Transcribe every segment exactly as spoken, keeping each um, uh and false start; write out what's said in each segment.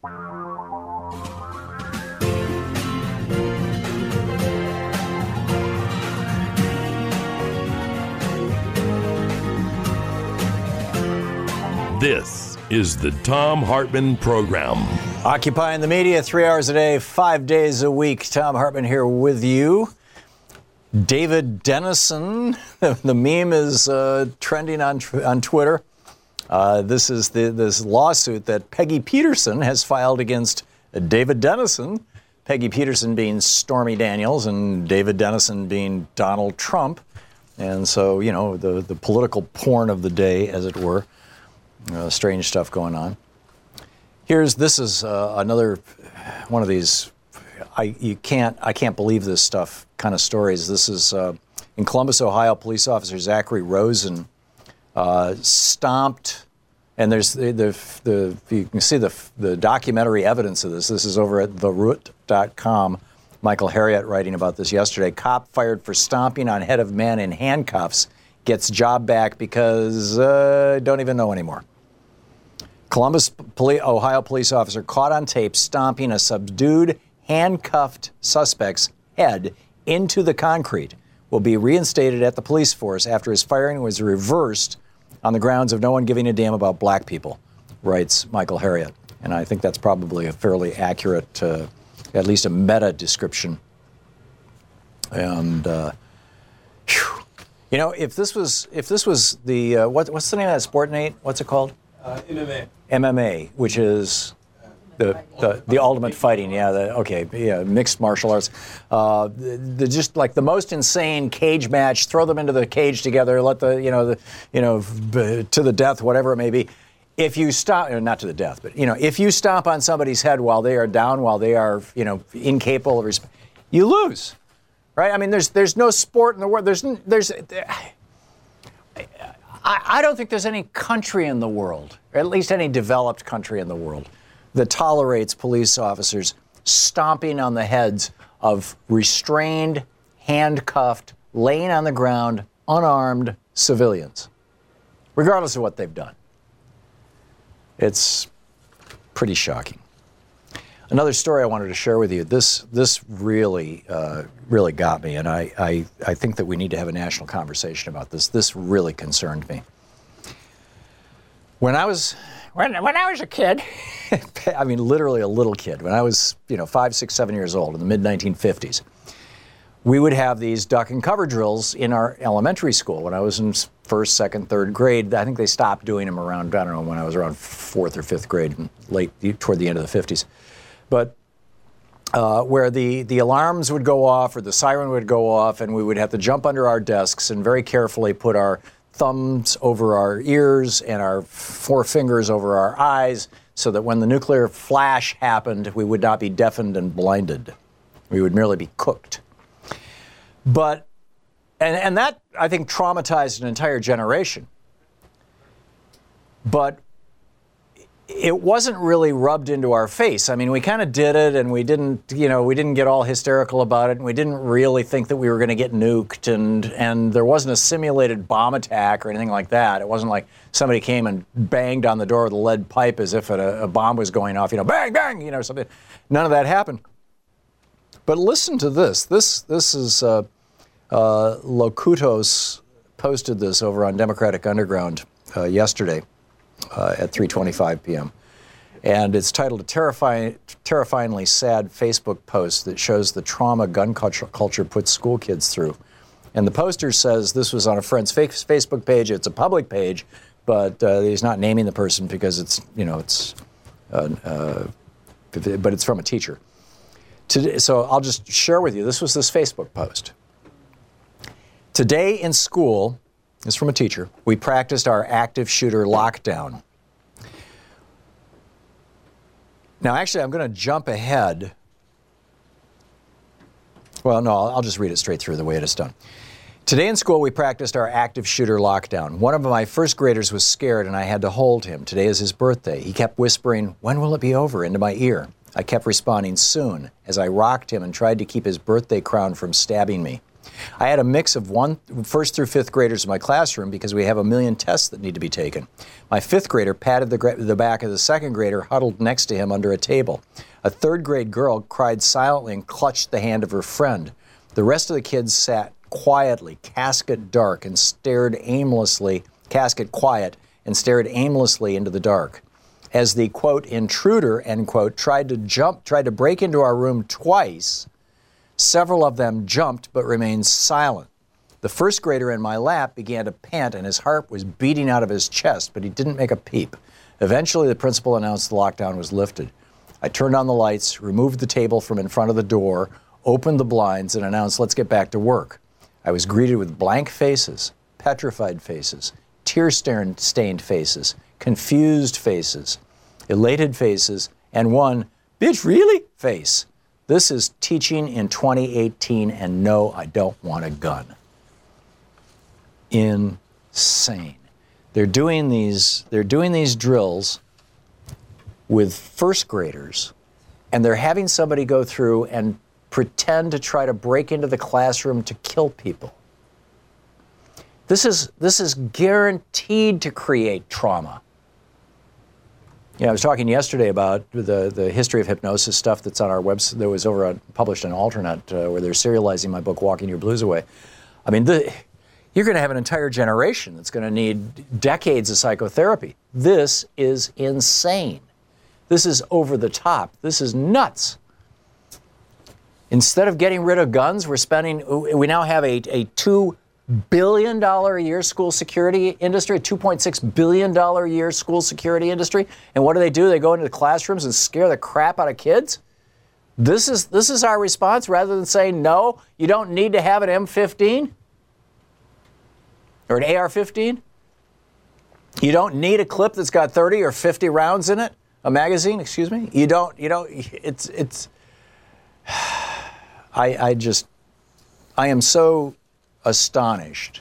This is the Thom Hartmann Program. Occupying the media three hours a day, five days a week. Thom Hartmann here with you. David Dennison, the meme is uh, trending on on Twitter. Uh, this is the this lawsuit that Peggy Peterson has filed against David Dennison. Peggy Peterson being Stormy Daniels and David Dennison being Donald Trump. And so, you know, the, the political porn of the day, as it were. Uh, strange stuff going on. Here's this is uh, another one of these. I you can't I can't believe this stuff kind of stories. This is uh, in Columbus, Ohio. Police officer Zachary Rosen uh, stomped, and there's the, the the you can see the the documentary evidence of this. This is over at the root dot com. Michael Harriot writing about this yesterday. Cop fired for stomping on head of man in handcuffs gets job back because uh, don't even know anymore. Columbus, Poli- Ohio police officer caught on tape stomping a subdued, handcuffed suspect's head into the concrete will be reinstated at the police force after his firing was reversed on the grounds of no one giving a damn about black people, writes Michael Harriot. And I think that's probably a fairly accurate, uh, at least a meta description. And, uh, whew. You know, if this was if this was the, uh, what, what's the name of that sport, Nate? What's it called? Uh, M M A. M M A, which is the the, the ultimate fighting. Yeah, the, okay, yeah, mixed martial arts. Uh, the, the just like the most insane cage match. Throw them into the cage together. Let the you know the you know to the death, whatever it may be. If you stop, not to the death, but you know, if you stomp on somebody's head while they are down, while they are you know incapable of resp- you lose, right? I mean, there's there's no sport in the world. There's there's. I don't think there's any country in the world, or at least any developed country in the world, that tolerates police officers stomping on the heads of restrained, handcuffed, laying on the ground, unarmed civilians, regardless of what they've done. It's pretty shocking. Another story I wanted to share with you. This this really uh, really got me, and I, I I think that we need to have a national conversation about this. This really concerned me. When I was when when I was a kid, I mean literally a little kid. When I was you know five, six, seven years old in the mid nineteen fifties, we would have these duck and cover drills in our elementary school. When I was in first, second, third grade, I think they stopped doing them around I don't know when I was around fourth or fifth grade, late toward the end of the fifties. But uh, where the, the alarms would go off or the siren would go off and we would have to jump under our desks and very carefully put our thumbs over our ears and our four fingers over our eyes so that when the nuclear flash happened, we would not be deafened and blinded. We would merely be cooked. But, and, and that, I think, traumatized an entire generation. But it wasn't really rubbed into our face. I mean, we kind of did it, and we didn't, you know, we didn't get all hysterical about it, and we didn't really think that we were going to get nuked, and and there wasn't a simulated bomb attack or anything like that. It wasn't like somebody came and banged on the door with a lead pipe as if a, a bomb was going off, you know, bang, bang, you know, something. None of that happened. But listen to this. This this is uh, uh, Locutos posted this over on Democratic Underground uh, yesterday. Uh, at three twenty-five p.m. And it's titled a terrifying, terrifyingly sad Facebook post that shows the trauma gun culture, culture puts school kids through. And the poster says this was on a friend's Facebook page. It's a public page, but uh, he's not naming the person because it's, you know, it's, uh, uh, but it's from a teacher. Today, so I'll just share with you. This was this Facebook post. Today in school, this is from a teacher, we practiced our active shooter lockdown. Now, actually, I'm going to jump ahead. Well, no, I'll just read it straight through the way it is done. Today in school, we practiced our active shooter lockdown. One of my first graders was scared, and I had to hold him. Today is his birthday. He kept whispering, "When will it be over?" into my ear. I kept responding, "Soon," as I rocked him and tried to keep his birthday crown from stabbing me. I had a mix of one first through fifth graders in my classroom because we have a million tests that need to be taken. My fifth grader patted the, gra- the back of the second grader huddled next to him under a table. A third grade girl cried silently and clutched the hand of her friend. The rest of the kids sat quietly, casket dark, and stared aimlessly, casket quiet, and stared aimlessly into the dark. As the, quote, intruder, end quote, tried to jump, tried to break into our room twice, several of them jumped but remained silent. The first grader in my lap began to pant and his heart was beating out of his chest, but he didn't make a peep. Eventually, the principal announced the lockdown was lifted. I turned on the lights, removed the table from in front of the door, opened the blinds, and announced, let's get back to work. I was greeted with blank faces, petrified faces, tear-stained faces, confused faces, elated faces, and one, bitch, really? face. This is teaching in twenty eighteen, and no, I don't want a gun. Insane. They're doing these, they're doing these drills with first graders, and they're having somebody go through and pretend to try to break into the classroom to kill people. This is, this is guaranteed to create trauma. You know, I was talking yesterday about the, the history of hypnosis stuff that's on our website, that was over on, published on Alternate, uh, where they're serializing my book, Walking Your Blues Away. I mean, the, you're going to have an entire generation that's going to need decades of psychotherapy. This is insane. This is over the top. This is nuts. Instead of getting rid of guns, we're spending, we now have a, a two billion dollars a year school security industry, a two point six billion dollars a year school security industry. And what do they do? They go into the classrooms and scare the crap out of kids? This is, this is our response rather than saying, no, you don't need to have an M fifteen or an A R fifteen. You don't need a clip that's got thirty or fifty rounds in it, a magazine, excuse me. You don't, you don't, it's, it's, I, I just, I am so astonished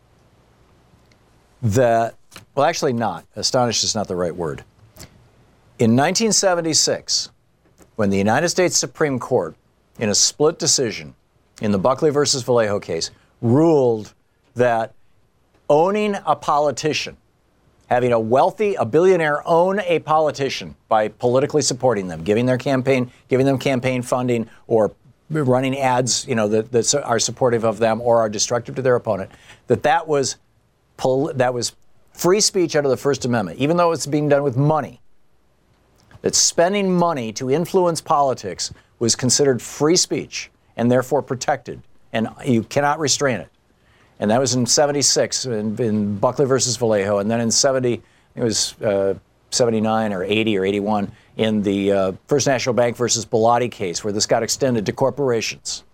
that, well, actually not. Astonished is not the right word. In nineteen seventy-six, when the United States Supreme Court, in a split decision in the Buckley versus Vallejo case, ruled that owning a politician, having a wealthy, a billionaire own a politician by politically supporting them, giving their campaign, giving them campaign funding, or running ads, you know, that, that are supportive of them or are destructive to their opponent, that that was pol- that was free speech under the First Amendment, even though it's being done with money. That spending money to influence politics was considered free speech and therefore protected, and you cannot restrain it. And that was in seventy-six in, in Buckley versus Vallejo, and then in seventy, it was uh, seventy-nine or eighty or eighty-one in the uh, First National Bank versus Bellotti case, where this got extended to corporations.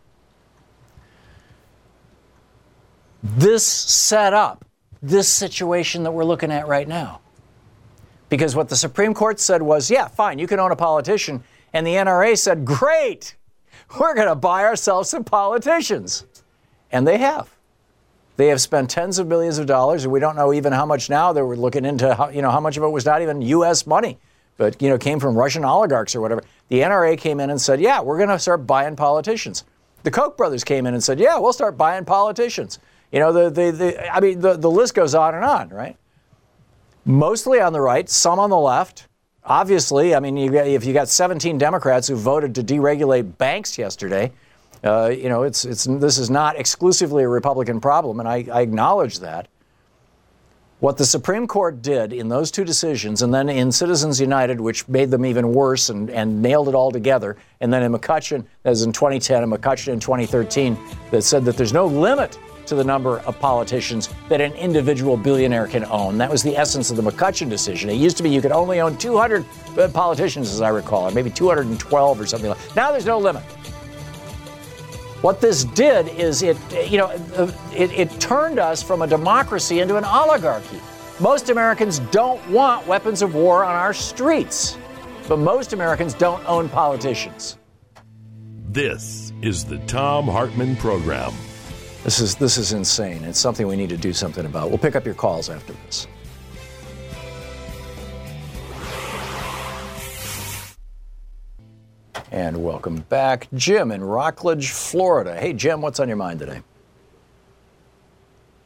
This set up this situation that we're looking at right now. Because what the Supreme Court said was, yeah, fine, you can own a politician. And the N R A said, great, we're going to buy ourselves some politicians. And they have. They have spent tens of millions of dollars, and we don't know even how much now. They were looking into how, you know, how much of it was not even U S money, but, you know, came from Russian oligarchs or whatever. The N R A came in and said, yeah, we're going to start buying politicians. The Koch brothers came in and said, yeah, we'll start buying politicians. You know, the, the, the I mean, the, the list goes on and on, right? Mostly on the right, some on the left. Obviously, I mean, you got, if you got seventeen Democrats who voted to deregulate banks yesterday, uh, you know, it's it's this is not exclusively a Republican problem, and I, I acknowledge that. What the Supreme Court did in those two decisions, and then in Citizens United, which made them even worse and, and nailed it all together, and then in McCutcheon, as in twenty ten, and McCutcheon in twenty thirteen, that said that there's no limit to the number of politicians that an individual billionaire can own. That was the essence of the McCutcheon decision. It used to be you could only own two hundred politicians, as I recall, or maybe two hundred twelve or something like that. Now there's no limit. What this did is it, you know, it, it turned us from a democracy into an oligarchy. Most Americans don't want weapons of war on our streets, but most Americans don't own politicians. This is the Thom Hartmann Program. This is this is insane. It's something we need to do something about. We'll pick up your calls after this. And welcome back. Jim in Rockledge, Florida. Hey, Jim, what's on your mind today?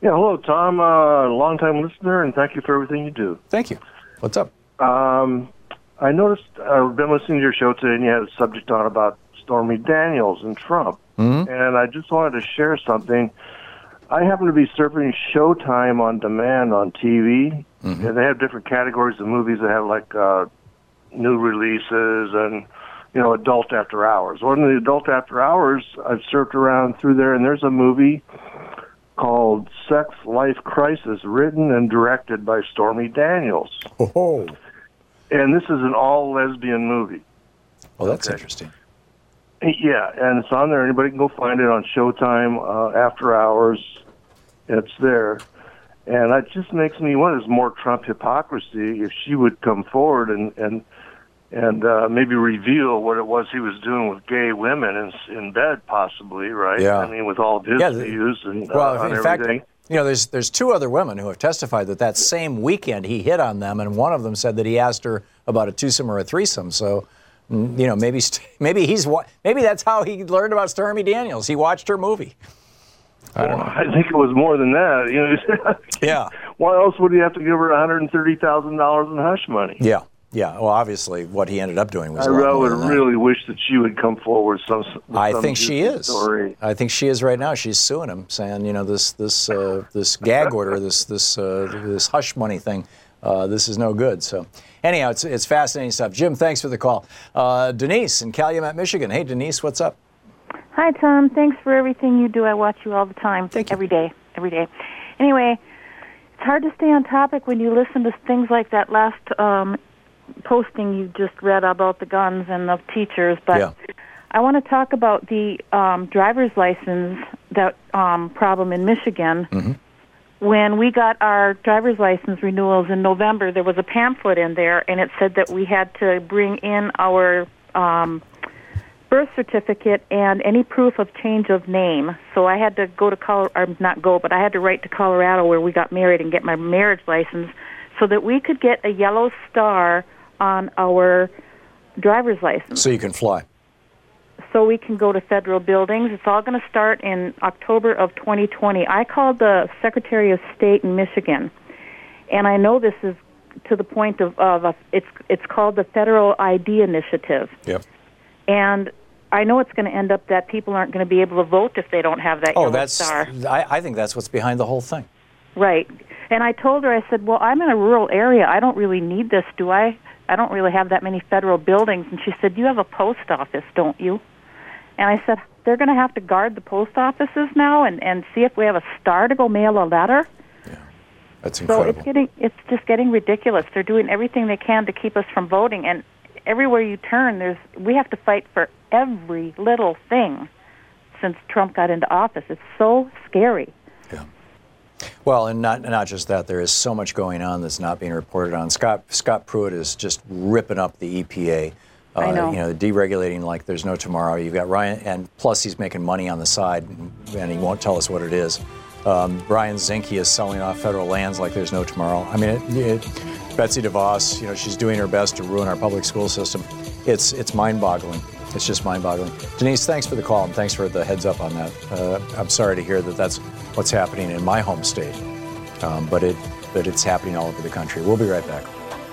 Yeah, hello, Tom. Uh, long-time listener, and thank you for everything you do. Thank you. What's up? Um, I noticed, I've been listening to your show today, and you had a subject on about Stormy Daniels and Trump. Mm-hmm. And I just wanted to share something. I happen to be surfing Showtime on demand on T V, mm-hmm. and they have different categories of movies. They have, like, uh, new releases and, you know, adult after hours. One of the adult after hours, I've surfed around through there, and there's a movie called Sex Life Crisis, written and directed by Stormy Daniels. Oh. And this is an all-lesbian movie. Well, that's okay. interesting. Yeah, and it's on there. Anybody can go find it on Showtime, uh, after hours. It's there. And it just makes me wonder, there's more Trump hypocrisy if she would come forward and, and and uh, maybe reveal what it was he was doing with gay women in, in bed, possibly, right? Yeah. I mean, with all of his yeah, the, views and uh, well, on in everything. Fact, you know, there's there's two other women who have testified that that same weekend he hit on them, and one of them said that he asked her about a twosome or a threesome. So, you know, maybe maybe he's maybe that's how he learned about Stormy Daniels. He watched her movie. I don't well, know. I think it was more than that. You know, yeah. Why else would he have to give her one hundred thirty thousand dollars in hush money? Yeah. Yeah, well, obviously, what he ended up doing was. I a lot would more than really that. wish that she would come forward with some. With I some think she is. Story. I think she is right now. She's suing him, saying, you know, this this uh, this gag order, this this uh, this hush money thing, uh, this is no good. So, anyhow, it's it's fascinating stuff. Jim, thanks for the call. Uh, Denise in Calumet, Michigan. Hey, Denise, what's up? Hi, Tom. Thanks for everything you do. I watch you all the time. Thank you. Every day. Every day. Anyway, it's hard to stay on topic when you listen to things like that last um, posting you just read about the guns and the teachers. But yeah. I want to talk about the um, driver's license that um, problem in Michigan. Mm-hmm. When we got our driver's license renewals in November, there was a pamphlet in there, and it said that we had to bring in our um, birth certificate and any proof of change of name. So I had to go to Colorado, or not go, but I had to write to Colorado where we got married and get my marriage license so that we could get a yellow star on our driver's license. So you can fly. So we can go to federal buildings. It's all going to start in October of twenty twenty. I called the Secretary of State in Michigan, and I know this is to the point of, of a, it's it's called the Federal I D Initiative. Yep. And I know it's going to end up that people aren't going to be able to vote if they don't have that Oh, yellow that's. star. I, I think that's what's behind the whole thing. Right. And I told her, I said, well, I'm in a rural area. I don't really need this, do I? I don't really have that many federal buildings. And she said, you have a post office, don't you? And I said, they're going to have to guard the post offices now and, and see if we have a star to go mail a letter? Yeah, that's incredible. So it's getting, it's just getting ridiculous. They're doing everything they can to keep us from voting. And everywhere you turn, there's we have to fight for every little thing since Trump got into office. It's so scary. Yeah. Well, and not not just that. There is so much going on that's not being reported on. Scott Scott Pruitt is just ripping up the E P A. Uh, I know. You know, deregulating like there's no tomorrow. You've got Ryan, and plus he's making money on the side, and he won't tell us what it is. Um, Ryan Zinke is selling off federal lands like there's no tomorrow. I mean, it, it, Betsy DeVos, you know, she's doing her best to ruin our public school system. It's it's mind-boggling. It's just mind-boggling. Denise, thanks for the call, and thanks for the heads up on that. Uh, I'm sorry to hear that that's what's happening in my home state, um, but it but it's happening all over the country. We'll be right back.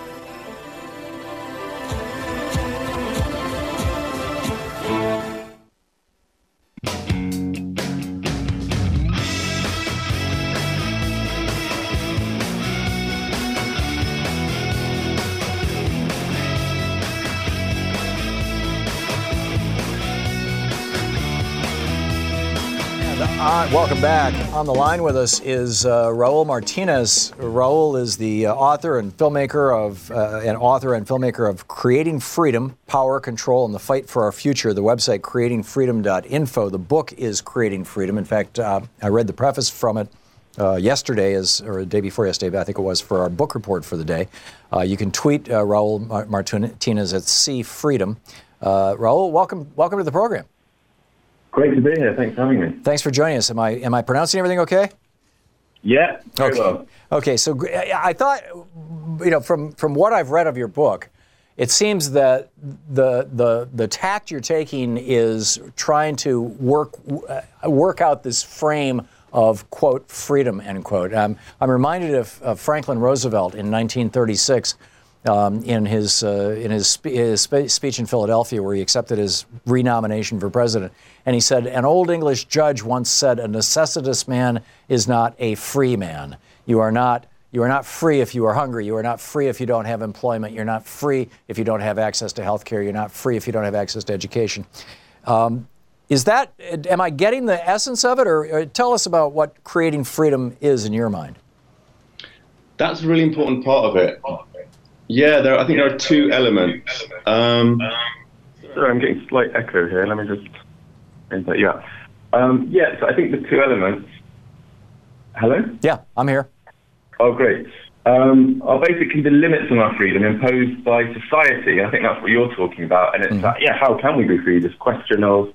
Uh, welcome back. On the line with us is uh, Raul Martinez. Raul is the uh, author and filmmaker of, uh, an author and filmmaker of Creating Freedom, Power, Control, and the Fight for Our Future. The website creating freedom dot info. The book is Creating Freedom. In fact, uh, I read the preface from it uh, yesterday, as, or the day before yesterday, I think it was, for our book report for the day. Uh, you can tweet uh, Raul Martinez at C Freedom. Uh, Raul, welcome, welcome to the program. Great to be here. Thanks for having me. Thanks for joining us. Am I am I pronouncing everything okay? Yeah, very okay. well. Okay, so I thought, you know, from, from what I've read of your book, it seems that the the the tact you're taking is trying to work uh, work out this frame of, quote, freedom, end quote. Um, I'm reminded of, of Franklin Roosevelt in nineteen thirty-six um, in his uh, in his, spe- his spe- speech in Philadelphia, where he accepted his renomination for president. And he said, an old English judge once said, a necessitous man is not a free man. You are not You are not free if you are hungry. You are not free if you don't have employment. You're not free if you don't have access to health care. You're not free if you don't have access to education. Um, is that, am I getting the essence of it? Or, or tell us about what creating freedom is in your mind. That's a really important part of it. Yeah, there. I think there are two elements. Um, sorry, I'm getting slight echo here. Let me just... Yeah. Um, yeah, so I think the two elements... Hello? Yeah, I'm here. Oh, great. Um, are basically the limits on our freedom imposed by society. I think that's what you're talking about. And it's mm-hmm. like, yeah, how can we be free? This question of,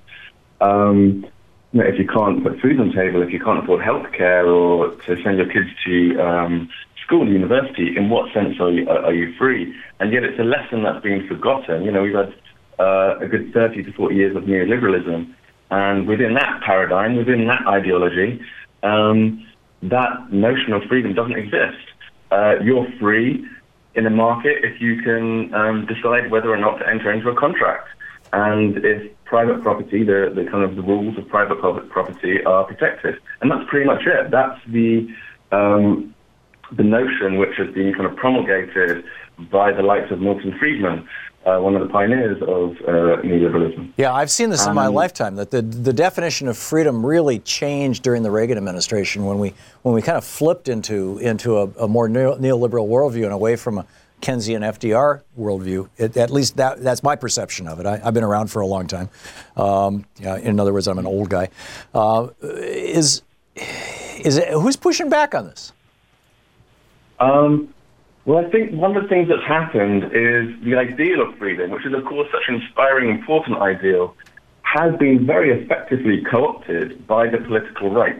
um, you know, if you can't put food on the table, if you can't afford healthcare or to send your kids to um, school, university, in what sense are you, are you free? And yet it's a lesson that's being forgotten. You know, we've had uh, a good thirty to forty years of neoliberalism. And within that paradigm, within that ideology, um, that notion of freedom doesn't exist. Uh, you're free in a market if you can um, decide whether or not to enter into a contract. And if private property, the, the kind of the rules of private property are protected. And that's pretty much it. That's the um, the notion which has been kind of promulgated by the likes of Milton Friedman, Uh, one of the pioneers of uh, neoliberalism. Yeah, I've seen this um, in my lifetime, that the, the definition of freedom really changed during the Reagan administration when we when we kind of flipped into into a, a more neo, neoliberal worldview and away from a Keynesian F D R worldview. It, at least that that's my perception of it. I, I've been around for a long time. Um, yeah, in other words, I'm an old guy. Uh, is is it, who's pushing back on this? Um. Well, I think one of the things that's happened is the ideal of freedom, which is, of course, such an inspiring, important ideal, has been very effectively co-opted by the political right.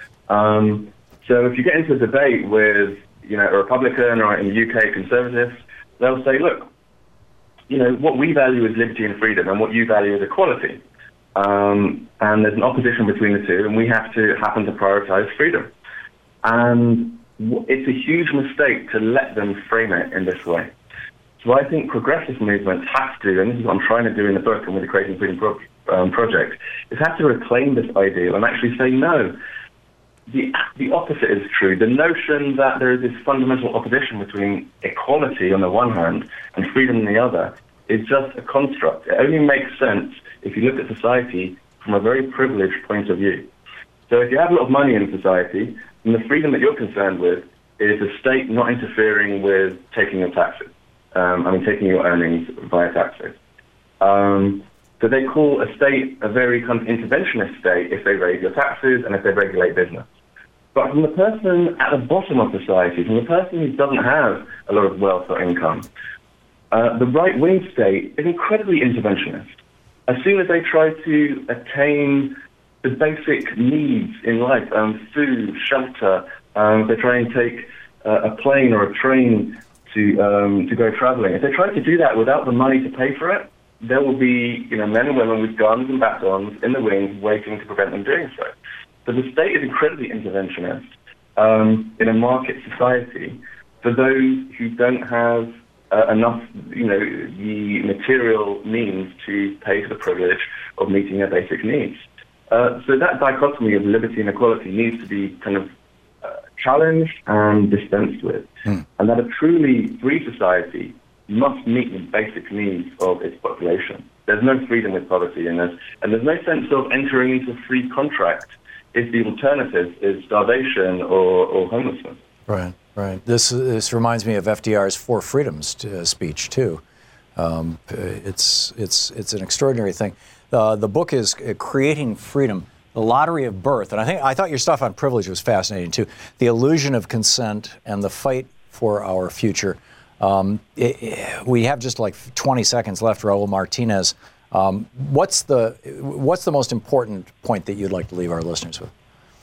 Um, so if you get into a debate with, you know, a Republican or in the U K, conservatives, they'll say, look, you know, what we value is liberty and freedom, and what you value is equality. Um, and there's an opposition between the two, and we have to happen to prioritize freedom. And it's a huge mistake to let them frame it in this way. So I think progressive movements have to, and this is what I'm trying to do in the book and with the Creating Freedom pro- um, project, is have to reclaim this ideal and actually say, no, the, the opposite is true. The notion that there is this fundamental opposition between equality on the one hand and freedom on the other is just a construct. It only makes sense if you look at society from a very privileged point of view. So if you have a lot of money in society, and the freedom that you're concerned with is the state not interfering with taking your taxes. Um, I mean, taking your earnings via taxes. Um, so they call a state a very kind of interventionist state if they raise your taxes and if they regulate business. But from the person at the bottom of society, from the person who doesn't have a lot of wealth or income, uh, the right-wing state is incredibly interventionist. As soon as they try to attain the basic needs in life, um, food, shelter. Um, they try and take uh, a plane or a train to um, to go traveling. If they try to do that without the money to pay for it, there will be, you know, men and women with guns and batons in the wings waiting to prevent them doing so. So the state is incredibly interventionist um, in a market society for those who don't have uh, enough, you know, the material means to pay for the privilege of meeting their basic needs. Uh, so that dichotomy of liberty and equality needs to be kind of uh, challenged and dispensed with. Mm. And that a truly free society must meet the basic needs of its population. There's no freedom with poverty, and there's, and there's no sense of entering into a free contract if the alternative is starvation or, or homelessness. Right, right. This, this reminds me of F D R's Four Freedoms uh, speech, too. Um, it's, it's, it's an extraordinary thing. Uh, the book is Creating Freedom, The Lottery of Birth. And I think I thought your stuff on privilege was fascinating, too. The illusion of consent and the fight for our future. Um, it, it, we have just like twenty seconds left, Raul Martinez. Um, what's the what's the most important point that you'd like to leave our listeners with?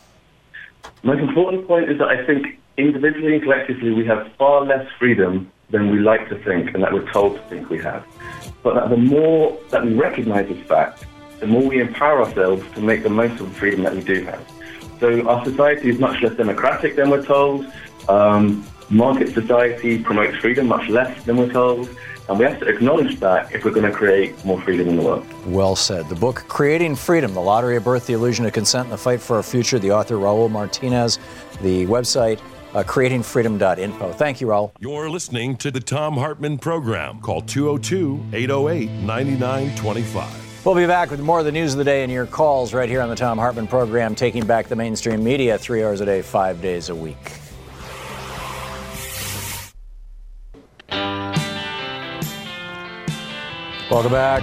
The most important point is that I think individually and collectively we have far less freedom than we like to think and that we're told to think we have. But that the more that we recognize this fact, the more we empower ourselves to make the most of the freedom that we do have. So our society is much less democratic than we're told. Um, market society promotes freedom much less than we're told. And we have to acknowledge that if we're going to create more freedom in the world. Well said. The book, Creating Freedom, The Lottery of Birth, The Illusion of Consent, and the Fight for Our Future, the author, Raul Martinez. The website, uh, creating freedom dot info. Thank you, Raul. You're listening to the Thom Hartmann Program. Call two oh two, eight oh eight, nine nine two five. We'll be back with more of the news of the day and your calls right here on the Thom Hartmann Program, taking back the mainstream media three hours a day, five days a week. Welcome back.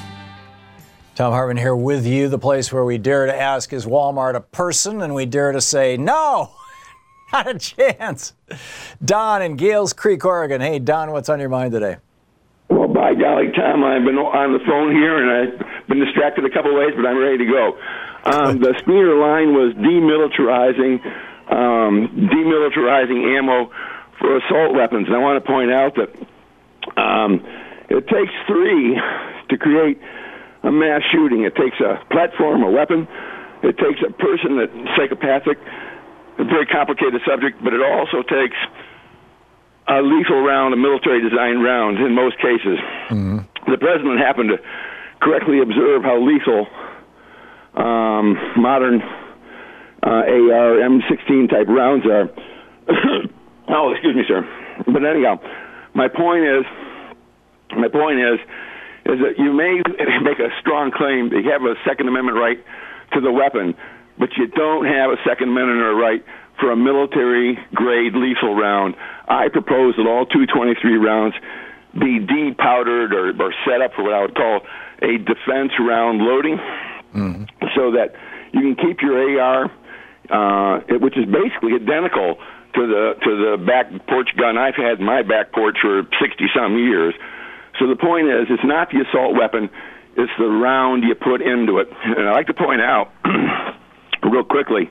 Thom Hartmann here with you, the place where we dare to ask, is Walmart a person? And we dare to say, no, not a chance. Don in Gales Creek, Oregon. Hey, Don, what's on your mind today? Well, by golly, Tom, I've been on the phone here, and I've been distracted a couple of ways, but I'm ready to go. Um, the Spooner line was demilitarizing, um, demilitarizing ammo for assault weapons. And I want to point out that um, it takes three to create a mass shooting. It takes a platform, a weapon. It takes a person that's psychopathic, a very complicated subject, but it also takes a lethal round, a military-designed round in most cases. Mm-hmm. The president happened to correctly observe how lethal um, modern uh, A R M sixteen type rounds are. Oh, excuse me, sir. But anyhow, my point is, my point is, is that you may make a strong claim that you have a Second Amendment right to the weapon, but you don't have a Second Amendment right for a military-grade lethal round. I propose that all two twenty-three rounds be depowdered or, or set up for what I would call a defense round loading, mm-hmm. so that you can keep your A R, uh, which is basically identical to the to the back porch gun I've had in my back porch for sixty-some years. So the point is, it's not the assault weapon, it's the round you put into it. And I'd like to point out, real quickly,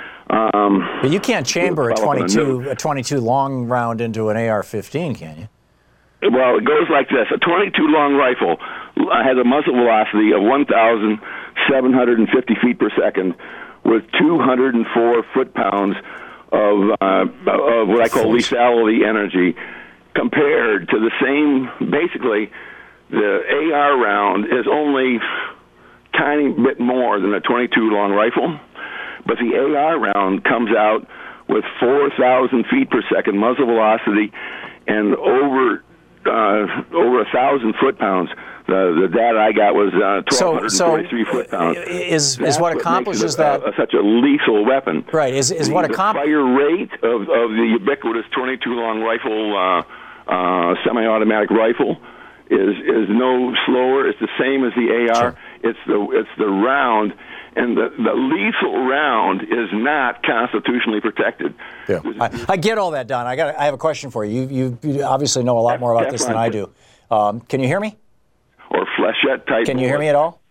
Um, but you can't chamber a twenty-two a twenty-two long round into an A R fifteen, can you? Well, it goes like this: a twenty-two long rifle has a muzzle velocity of one thousand seven hundred fifty feet per second, with two hundred four foot-pounds of uh, of what I call lethality energy, compared to the same. Basically, the A R round is only a tiny bit more than a twenty-two long rifle. But the A R round comes out with four thousand feet per second muzzle velocity and over uh, over one thousand foot-pounds. The, the data I got was uh, twelve forty-three so, so foot-pounds. Is, is what accomplishes a, that... A, a, such a lethal weapon. Right, is, is the, what accomplishes... The accomplishes... fire rate of, of the ubiquitous twenty-two long rifle, uh, uh, semi-automatic rifle, is is no slower. It's the same as the A R. Sure. It's the It's the round... And the, the lethal round is not constitutionally protected. Yeah. I, I get all that, Don. I got. I have a question for you. You, you obviously know a lot more about this than I do. Um, can you hear me? Or flechette type. Can you hear me at all?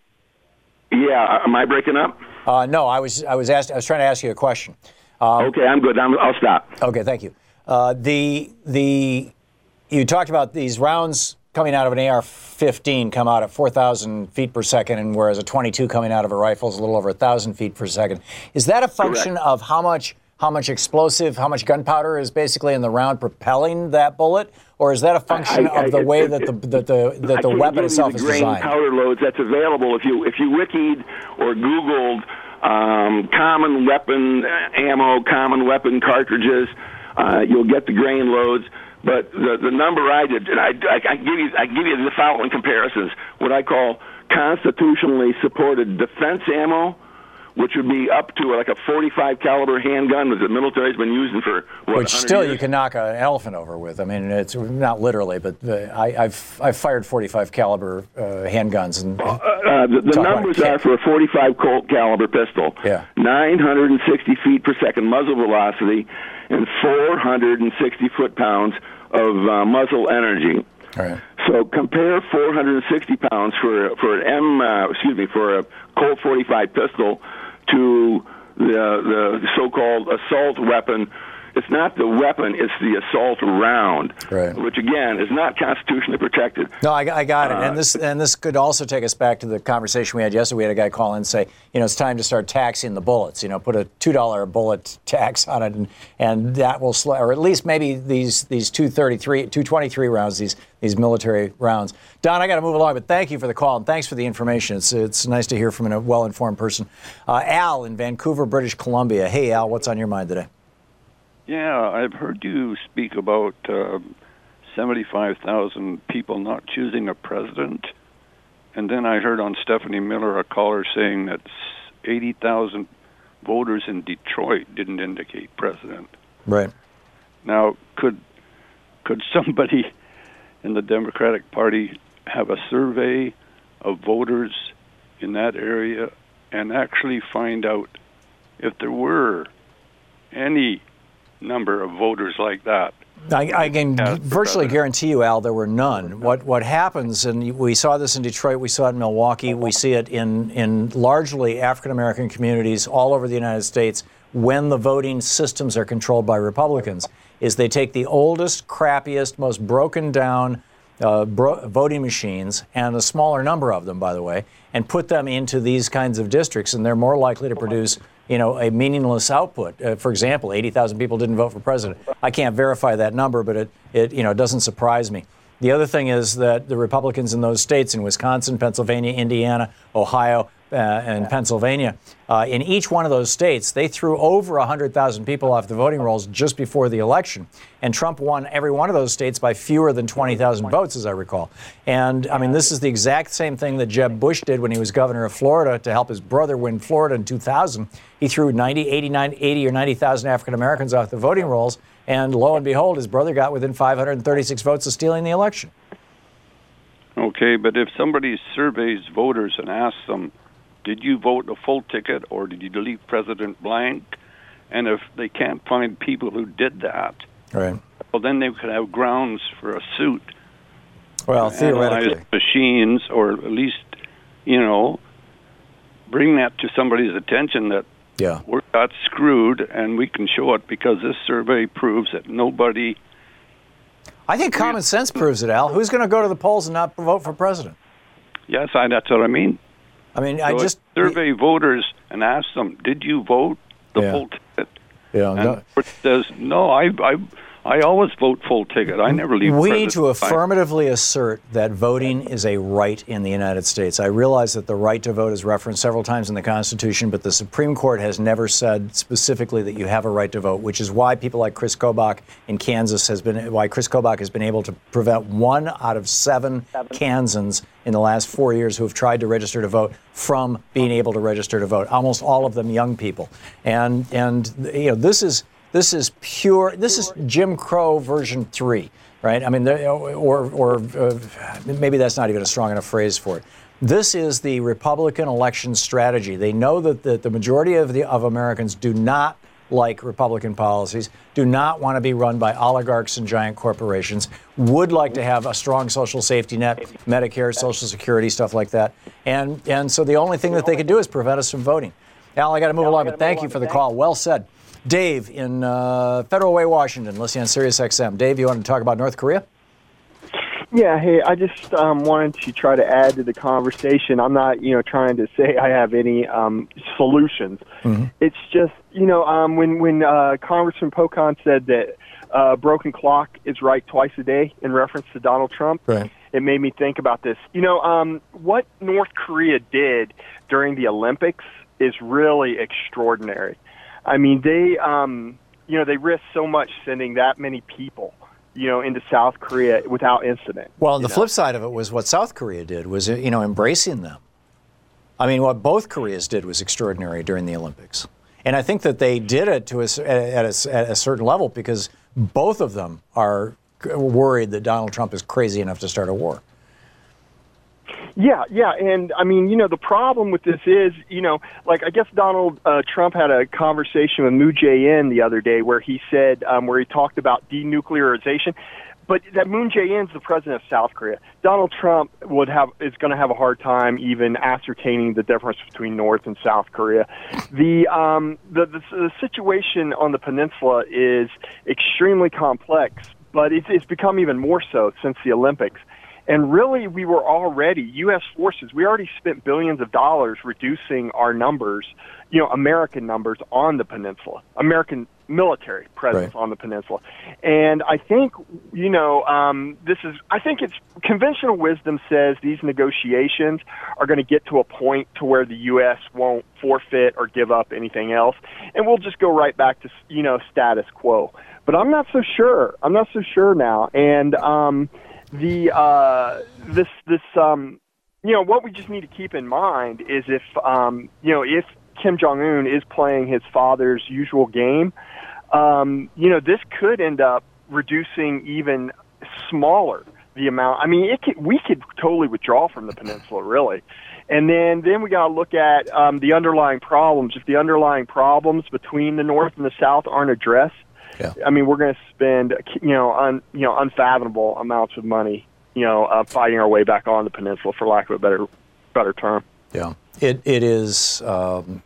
Yeah. Am I breaking up? Uh, no. I was. I was asked. I was trying to ask you a question. Um, okay, I'm good. I'm, I'll stop. Okay, thank you. Uh, the the you talked about these rounds coming out of an A R fifteen come out at four thousand feet per second, and whereas a twenty-two coming out of a rifle is a little over one thousand feet per second. Is that a function Correct. of how much how much explosive, how much gunpowder is basically in the round propelling that bullet, or is that a function I, I, of the I, way it, that the that the that the weapon itself is designed? Powder loads that's available. If you if you wikied or Googled um, common weapon ammo, common weapon cartridges, uh, you'll get the grain loads. But the the number I did, and I, I, I give you I give you the following comparisons: what I call constitutionally supported defense ammo, which would be up to like a forty-five caliber handgun that the military's been using for what, which still years? You can knock an elephant over with. I mean, it's not literally, but uh, I, I've I've fired forty-five caliber uh, handguns, and uh, uh, the, the numbers are for a forty-five Colt caliber pistol. Yeah, nine hundred sixty feet per second muzzle velocity, and four hundred sixty foot-pounds of uh, muzzle energy. All right. So compare four hundred sixty pounds for for an M, uh, excuse me, for a Colt forty-five pistol to the the so-called assault weapon It's not the weapon; it's the assault round, right. which again is not constitutionally protected. No, I, I got it. Uh, and this and this could also take us back to the conversation we had yesterday. We had a guy call in and say, you know, it's time to start taxing the bullets. You know, put a two dollar bullet tax on it, and, and that will slow, or at least maybe these these two thirty-three, two twenty-three rounds, these these military rounds. Don, I got to move along, but thank you for the call and thanks for the information. It's it's nice to hear from a well-informed person. Uh, Al in Vancouver, British Columbia. Hey, Al, what's on your mind today? Yeah, I've heard you speak about uh, seventy-five thousand people not choosing a president. And then I heard on Stephanie Miller, a caller, saying that eighty thousand voters in Detroit didn't indicate president. Right. Now, could could somebody in the Democratic Party have a survey of voters in that area and actually find out if there were any number of voters like that? I, I can virtually guarantee you, Al, there were none. What what happens, and we saw this in Detroit, we saw it in Milwaukee, we see it in, in largely African-American communities all over the United States when the voting systems are controlled by Republicans, is they take the oldest, crappiest, most broken down uh, bro- voting machines, and a smaller number of them, by the way, and put them into these kinds of districts, and they're more likely to produce, you know, a meaningless output. Uh, for example, eighty thousand people didn't vote for president. I can't verify that number, but it, it, you know, doesn't surprise me. The other thing is that the Republicans in those states, in Wisconsin, Pennsylvania, Indiana, Ohio, uh, and Pennsylvania, uh, in each one of those states, they threw over one hundred thousand people off the voting rolls just before the election. And Trump won every one of those states by fewer than twenty thousand votes, as I recall. And, I mean, this is the exact same thing that Jeb Bush did when he was governor of Florida to help his brother win Florida in two thousand. He threw ninety, eighty-nine, eighty or ninety thousand African Americans off the voting rolls, and lo and behold, his brother got within five hundred thirty-six votes of stealing the election. Okay, but if somebody surveys voters and asks them, did you vote a full ticket or did you leave President blank? And if they can't find people who did that, right, well, then they could have grounds for a suit. Well, theoretically. Analyze machines, or at least, you know, bring that to somebody's attention that yeah. we got screwed, and we can show it because this survey proves that nobody... I think common sense proves it, Al. Who's going to go to the polls and not vote for president? Yes, I, that's what I mean. I mean, so I just... survey voters and ask them, did you vote the yeah. full ticket? Yeah, and no. it says, no, I, I, I always vote full ticket. I never leave We president need to affirmatively assert that voting is a right in the United States. I realize that the right to vote is referenced several times in the Constitution, but the Supreme Court has never said specifically that you have a right to vote, which is why people like Chris Kobach in Kansas has been, why Chris Kobach has been able to prevent one out of seven, seven. Kansans in the last four years who have tried to register to vote from being able to register to vote. Almost all of them young people. And, and you know, this is... This is pure, this is Jim Crow version three, right? I mean, or, or uh, maybe that's not even a strong enough phrase for it. This is the Republican election strategy. They know that the, the majority of, the, of Americans do not like Republican policies, do not want to be run by oligarchs and giant corporations, would like to have a strong social safety net, Medicare, Social Security, stuff like that. And, and so the only thing that they could do is prevent us from voting. Al, I got to move along, but thank you for the call. Well said. Dave in uh, Federal Way, Washington, listening on Sirius X M. Dave, you want to talk about North Korea? Yeah, hey, I just um, wanted to try to add to the conversation. I'm not, you know, trying to say I have any um, solutions. Mm-hmm. It's just, you know, um, when when uh, Congressman Pocan said that uh, broken clock is right twice a day in reference to Donald Trump, right. It made me think about this. You know, um, what North Korea did during the Olympics is really extraordinary. I mean, they, um, you know, they risked so much sending that many people, you know, into South Korea without incident. Well, the know? flip side of it was what South Korea did was, you know, embracing them. I mean, what both Koreas did was extraordinary during the Olympics. And I think that they did it to a, at, a, at a certain level because both of them are worried that Donald Trump is crazy enough to start a war. Yeah, yeah, and I mean, you know, the problem with this is, you know, like I guess Donald uh, Trump had a conversation with Moon Jae-in the other day where he said, um, where he talked about denuclearization. but that Moon Jae-in's the president of South Korea. Donald Trump would have is going to have a hard time even ascertaining the difference between North and South Korea. The, um, the the the situation on the peninsula is extremely complex, but it's, it's become even more so since the Olympics. And really, we were already, U S forces, we already spent billions of dollars reducing our numbers, you know, American numbers on the peninsula, American military presence right. on the peninsula. And I think, you know, um, this is, I think it's, conventional wisdom says these negotiations are going to get to a point to where the U S won't forfeit or give up anything else, and we'll just go right back to, you know, status quo. But I'm not so sure. I'm not so sure now. And, um, The uh, this this um, you know, what we just need to keep in mind is if um, you know, if Kim Jong-un is playing his father's usual game, um, you know, this could end up reducing even smaller the amount. I mean, it could, we could totally withdraw from the peninsula, really. And then then we got to look at um, the underlying problems. If the underlying problems between the North and the South aren't addressed, yeah. I mean, we're going to spend, you know, un, you know, unfathomable amounts of money, you know, uh, fighting our way back on the peninsula, for lack of a better, better term. Yeah, it it is um,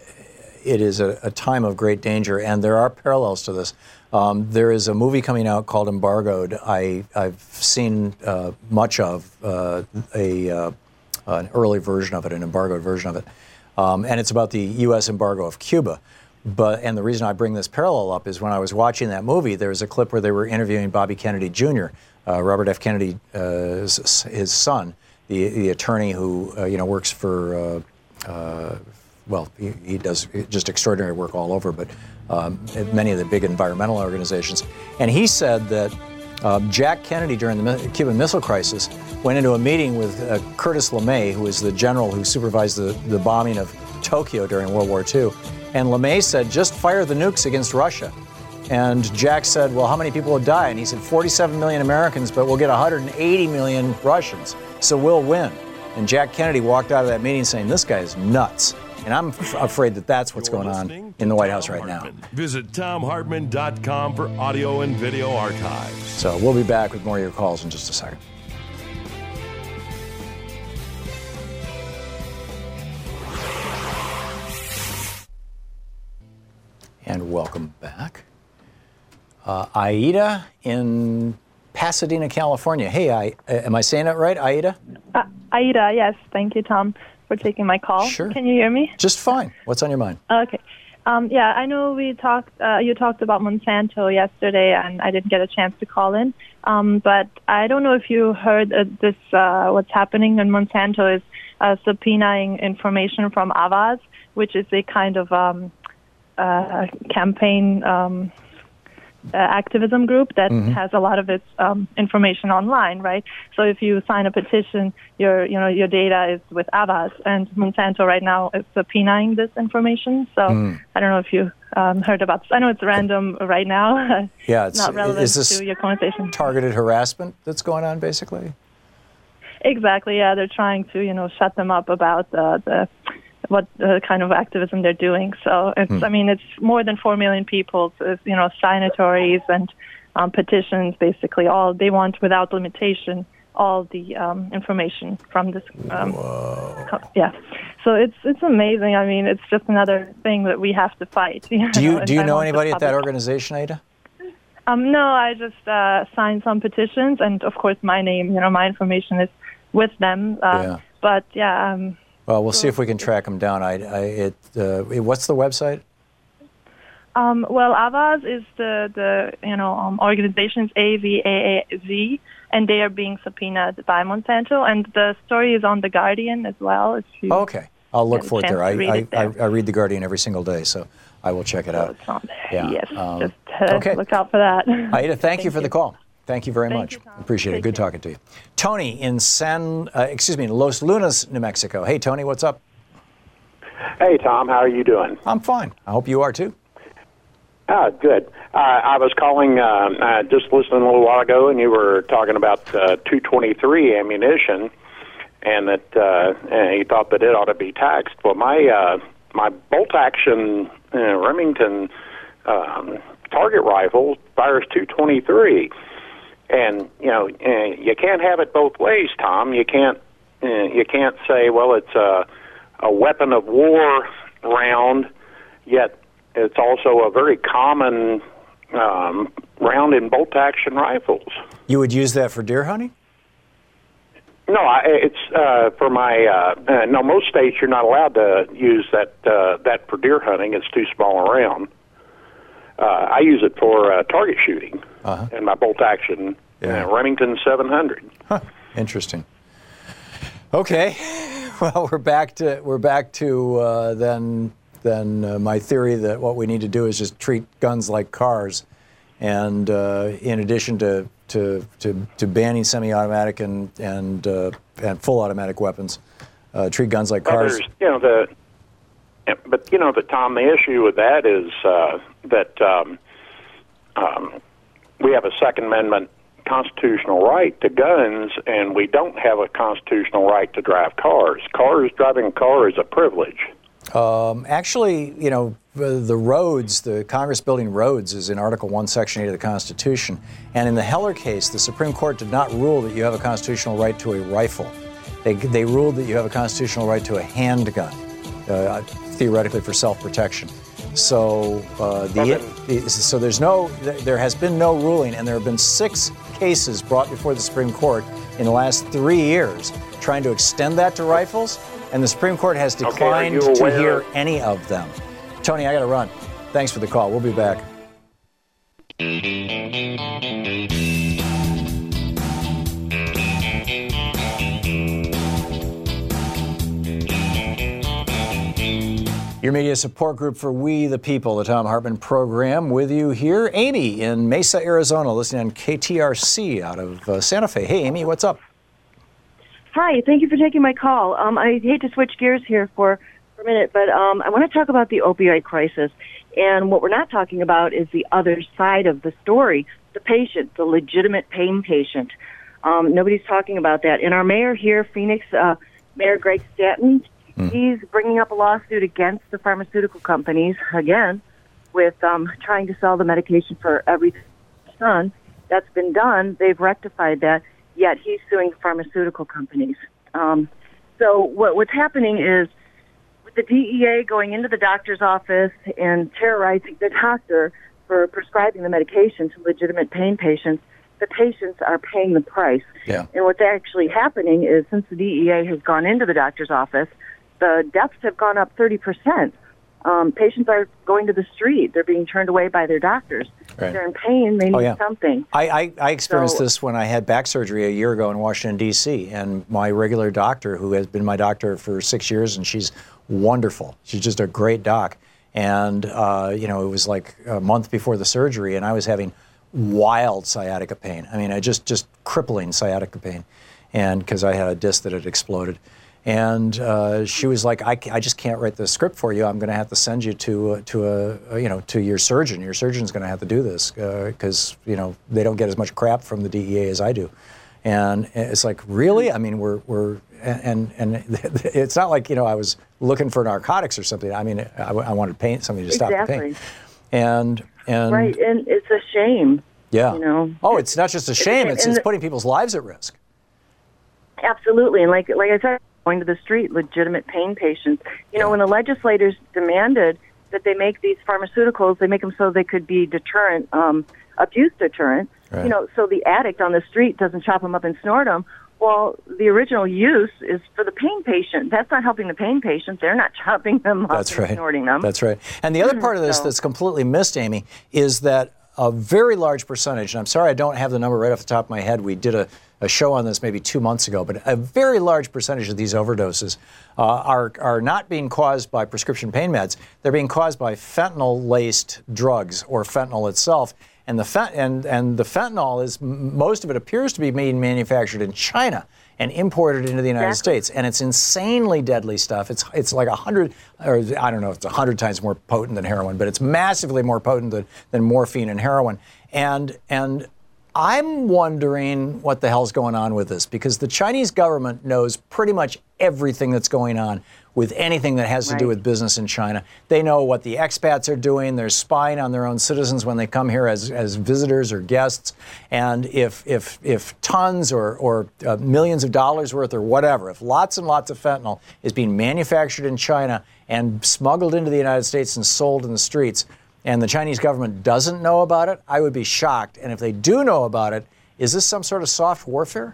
it is a, a time of great danger, and there are parallels to this. Um, there is a movie coming out called Embargoed. I I've seen uh, much of uh, a uh, an early version of it, an embargoed version of it, um, and it's about the U S embargo of Cuba. But and the reason I bring this parallel up is when I was watching that movie, there was a clip where they were interviewing Bobby Kennedy Junior, uh, Robert F. Kennedy, uh, his, his son, the the attorney who uh, you know works for uh, uh, well, he, he does just extraordinary work all over, but um, many of the big environmental organizations. And he said that uh, Jack Kennedy during the Cuban Missile Crisis went into a meeting with uh, Curtis LeMay, who was the general who supervised the, the bombing of Tokyo during World War Two. And LeMay said, just fire the nukes against Russia. And Jack said, well, how many people would die? And he said, forty-seven million Americans, but we'll get one hundred eighty million Russians, so we'll win. And Jack Kennedy walked out of that meeting saying, this guy is nuts. And I'm f- afraid that that's what's You're going on in the White House right Hartman. now. Visit tom hartman dot com for audio and video archives. So we'll be back with more of your calls in just a second. And welcome back. Uh, Aida in Pasadena, California. Hey, I, uh, am I saying that right, Aida? Uh, Aida, yes. Thank you, Tom, for taking my call. Sure. Can you hear me? Just fine. What's on your mind? Okay. Um, yeah, I know we talked. Uh, you talked about Monsanto yesterday, and I didn't get a chance to call in. Um, but I don't know if you heard uh, this. Uh, what's happening in Monsanto is uh, subpoenaing information from Avaz, which is a kind of um, uh, campaign um, uh, activism group that mm-hmm. has a lot of its um, information online, right? So if you sign a petition, your you know your data is with Avaz, and Monsanto right now is subpoenaing this information. So mm. I don't know if you um, heard about this. I know it's random right now. Yeah, it's not relevant is this to your conversation. Targeted harassment that's going on, basically. Exactly. Yeah, they're trying to you know shut them up about uh, the. what uh, kind of activism they're doing. So it's, hmm. I mean, it's more than four million people, it's, you know, signatories and um, petitions, basically all they want without limitation, all the um, information from this. Um, Whoa. Yeah. So it's it's amazing. I mean, it's just another thing that we have to fight. You do you know, do you know anybody at that organization, Aida? Um, no, I just uh, signed some petitions, and of course my name, you know, my information is with them. Uh, yeah. But yeah. Um, Well, we'll see if we can track them down. I, I, it, uh, what's the website? Um, well, Avaz is the, the you know um, organization's A V A A Z, and they are being subpoenaed by Monsanto. And the story is on The Guardian as well. If you oh, okay, I'll look for it there. I, I, it there. I, I read The Guardian every single day, so I will check it so out. It's on there. Yeah. Yes, um, just uh, okay. look out for that. Aida, thank, thank you for you. the call. Thank you very Thank much. You, Appreciate Take it. Good care. talking to you. Tony in San, uh, excuse me, Los Lunas, New Mexico. Hey, Tony, what's up? Hey, Tom, how are you doing? I'm fine. I hope you are, too. Ah, good. Uh, I was calling, uh, uh, just listening a little while ago, and you were talking about uh, two twenty-three ammunition, and that uh, and you thought that it ought to be taxed. Well, my uh, my bolt-action uh, Remington um, target rifle fires two twenty-three, And you know, uh, you can't have it both ways, Tom. You can't uh, you can't say, well, it's a a weapon of war round, yet it's also a very common um, round in bolt-action rifles. You would use that for deer hunting? No, I, it's uh, for my. Uh, uh, no, most states you're not allowed to use that uh, that for deer hunting. It's too small a round. Uh, I use it for uh, target shooting uh-huh. in my bolt-action yeah. uh, Remington seven hundred. Huh. Interesting. Okay, well, we're back to we're back to uh, then then uh, my theory that what we need to do is just treat guns like cars, and uh, in addition to to to, to banning semi-automatic and and uh, and full automatic weapons, uh, treat guns like cars. Well, you know the. But, you know, but Tom, the issue with that is uh, that um, um, we have a Second Amendment constitutional right to guns, and we don't have a constitutional right to drive cars. Cars, driving a car is a privilege. Um, actually, you know, the roads, the Congress building roads is in Article one, Section eight of the Constitution. And in the Heller case, the Supreme Court did not rule that you have a constitutional right to a rifle. They, they ruled that you have a constitutional right to a handgun. Uh, theoretically for self-protection. So uh, the it, so there's no there has been no ruling, and there have been six cases brought before the Supreme Court in the last three years trying to extend that to rifles, and the Supreme Court has declined okay, to hear any of them. Tony, I got to run. Thanks for the call. We'll be back. Your media support group for We the People, the Thom Hartmann program, with you here. Amy in Mesa, Arizona, listening on K T R C out of uh, Santa Fe. Hey, Amy, what's up? Hi, thank you for taking my call. Um, I hate to switch gears here for, for a minute, but um, I want to talk about the opioid crisis. And what we're not talking about is the other side of the story, the patient, the legitimate pain patient. Um, nobody's talking about that. And our mayor here, Phoenix, uh, Mayor Greg Stanton, he's bringing up a lawsuit against the pharmaceutical companies, again, with um, trying to sell the medication for every son. That's been done. They've rectified that, yet he's suing pharmaceutical companies. Um, so what, what's happening is, with the D E A going into the doctor's office and terrorizing the doctor for prescribing the medication to legitimate pain patients, the patients are paying the price. Yeah. And what's actually happening is, since the D E A has gone into the doctor's office, the deaths have gone up thirty percent. Um, patients are going to the street. They're being turned away by their doctors. Right. They're in pain. They need oh, yeah. something. I, I, I experienced so, this when I had back surgery a year ago in Washington, D C, and my regular doctor, who has been my doctor for six years, and she's wonderful. She's just a great doc. And, uh, you know, it was like a month before the surgery, and I was having wild sciatica pain. I mean, I just, just crippling sciatica pain, and because I had a disc that had exploded. And uh, she was like, I, I just can't write the script for you. I'm going to have to send you to uh, to a, a you know to your surgeon. Your surgeon's going to have to do this because uh, you know they don't get as much crap from the D E A as I do. And it's like, really? I mean, we're we're and and it's not like you know I was looking for narcotics or something. I mean, I, I wanted pain somebody to stop exactly. the pain. And and right, and it's a shame. Yeah. You know. Oh, it's not just a shame. It's it's, it's putting people's lives at risk. Absolutely, and like like I said. Going to the street, legitimate pain patients. You know, when the legislators demanded that they make these pharmaceuticals, they make them so they could be deterrent, um, abuse deterrent, right. You know, so the addict on the street doesn't chop them up and snort them. Well, the original use is for the pain patient. That's not helping the pain patient. They're not chopping them up That's and right. snorting them. That's right. And the other part of this so. that's completely missed, Amy, is that a very large percentage, and I'm sorry I don't have the number right off the top of my head. We did a, a show on this maybe two months ago, but a very large percentage of these overdoses uh, are, are not being caused by prescription pain meds. They're being caused by fentanyl-laced drugs or fentanyl itself. And the, fent- and, and the fentanyl, is most of it appears to be being manufactured in China and imported into the United exactly. States. And it's insanely deadly stuff. It's it's like a hundred, or I don't know, it's a hundred times more potent than heroin, but it's massively more potent than, than morphine and heroin. And and I'm wondering what the hell's going on with this, because the Chinese government knows pretty much everything that's going on with anything that has to Right. do with business in China. They know what the expats are doing. They're spying on their own citizens when they come here as, as visitors or guests. And if if if tons or, or uh, millions of dollars worth or whatever, if lots and lots of fentanyl is being manufactured in China and smuggled into the United States and sold in the streets, and the Chinese government doesn't know about it, I would be shocked. And if they do know about it, is this some sort of soft warfare?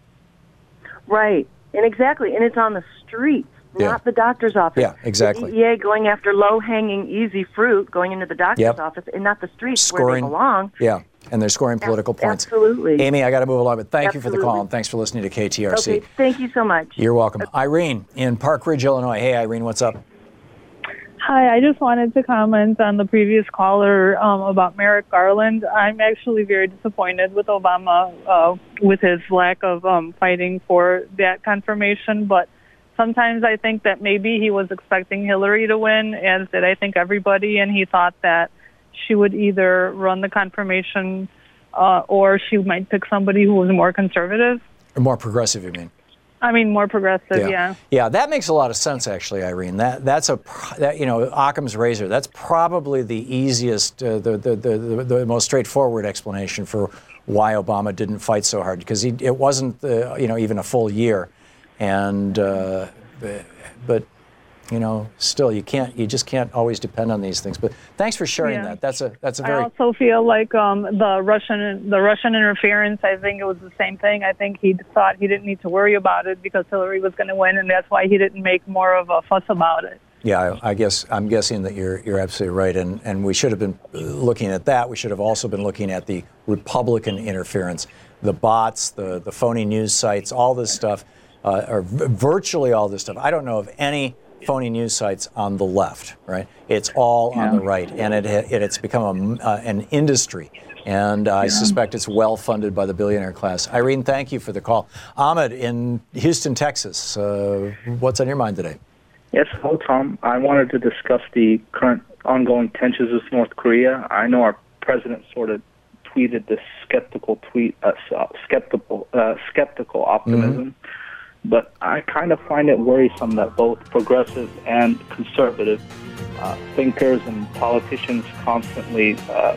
Right. And exactly. And it's on the streets, Yeah. not the doctor's office. Yeah, exactly. The D E A going after low-hanging, easy fruit, going into the doctor's Yep. office, and not the streets Scoring, where they belong. Yeah, and they're scoring political points. Absolutely. Amy, I got to move along, but thank you for the call, Absolutely. and thanks for listening to K T R C. Okay, thank you so much. You're welcome. Irene in Park Ridge, Illinois. Hey, Irene, what's up? Hi, I just wanted to comment on the previous caller um, about Merrick Garland. I'm actually very disappointed with Obama uh, with his lack of um, fighting for that confirmation, but sometimes I think that maybe he was expecting Hillary to win, as did I think everybody, and he thought that she would either run the confirmation uh, or she might pick somebody who was more conservative. More progressive, you mean? I mean, more progressive, yeah. Yeah, that makes a lot of sense, actually, Irene. That that's a pr- that, you know, Occam's razor. That's probably the easiest, uh, the, the the the the most straightforward explanation for why Obama didn't fight so hard, because he it wasn't uh, you know even a full year, and uh, but you know still you can't you just can't always depend on these things. But thanks for sharing Yeah. that. That's a that's a I very also feel like um, the Russian the Russian interference, I think it was the same thing. I think he thought he didn't need to worry about it because Hillary was going to win, and that's why he didn't make more of a fuss about it. Yeah, I, I guess I'm guessing that you're you're absolutely right, and and we should have been looking at that. We should have also been looking at the Republican interference, the bots, the the phony news sites, all this stuff, uh, or v- virtually all this stuff. I don't know of any phony news sites on the left, right? It's all on the right, and it, it it's become a, uh, an industry, and I suspect it's well funded by the billionaire class. Irene, thank you for the call. Ahmed in Houston, Texas, uh, what's on your mind today? Yes, hello, Tom. I wanted to discuss the current ongoing tensions with North Korea. I know our president sort of tweeted this skeptical tweet, uh, skeptical, uh, skeptical optimism. Mm-hmm. But I kind of find it worrisome that both progressive and conservative uh, thinkers and politicians constantly uh,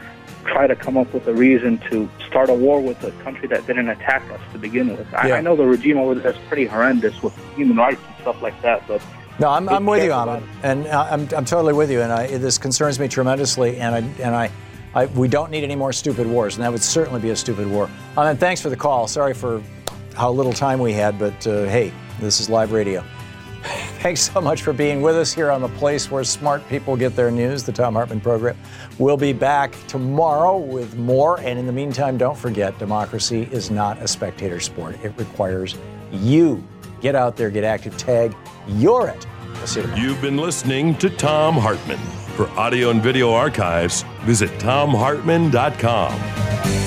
try to come up with a reason to start a war with a country that didn't attack us to begin with. I, Yeah. I know the regime over there is pretty horrendous with human rights and stuff like that, but No, I'm, I'm Be with you, careful Ahmed, and I- I'm, I'm totally with you. And I, this concerns me tremendously. And I, and I, I, we don't need any more stupid wars, and that would certainly be a stupid war. Ahmed, thanks for the call. Sorry for how little time we had, but uh, hey, this is live radio. Thanks so much for being with us here on the place where smart people get their news, the Thom Hartmann Program. We'll be back tomorrow with more. And in the meantime, don't forget, democracy is not a spectator sport. It requires you. Get out there, get active, tag, you're it. We'll see you tomorrow. You've been listening to Thom Hartmann. For audio and video archives, visit thom hartmann dot com.